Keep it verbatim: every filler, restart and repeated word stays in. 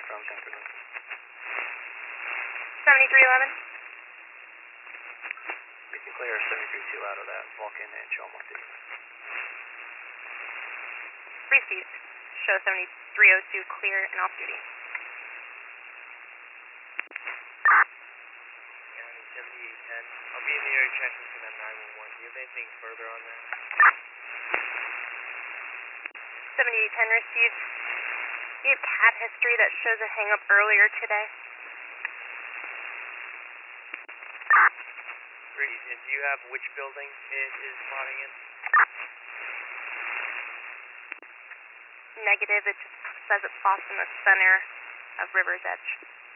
from Dunkerman. seventy-three eleven. We can clear seventy-three two out of that Vulcan and show them what to do. Receive. Show seventy-three oh two clear and off duty. County seventy-eight ten. I'll be in the area checking for that nine one one. Do you have anything further on that? seventy-eight ten received. You have cat history that shows a hang up earlier today. Great. And do you have which building it is spotting in? Negative, it just says it plots in the center of River's Edge.